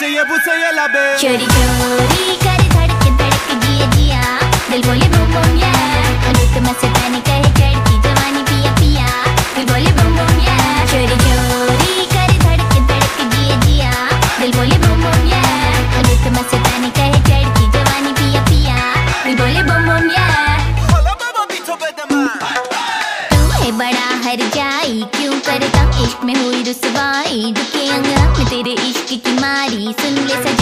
बुसे ये लबे चोरी चोरी कर धड़क धड़क जिया जिया दिल बोले बूम बूम या रुत मस्तानी कहे चढ़ती जवानी पिया पिया दिल बोले बूम बूम या चोरी चोरी कर धड़क धड़क जिया जिया दिल बोले बूम बूम या रुत मस्तानी कहे चढ़ती जवानी पिया पिया दिल बोले बूम बूम या तू है बड़ा हर जाई क्यों करता इश्क में हुई रुसवाई दुखे अंग में तेरे इश्क की मारी सुन ले